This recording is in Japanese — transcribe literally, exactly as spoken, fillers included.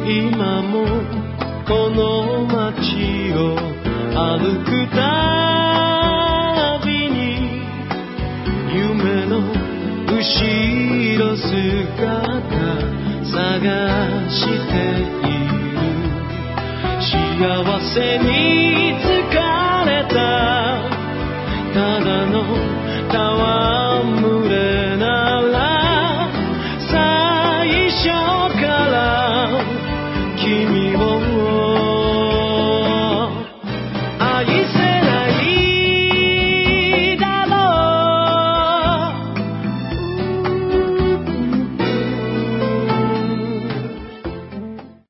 今もこの街を歩くたびに夢の後ろ姿探している。幸せに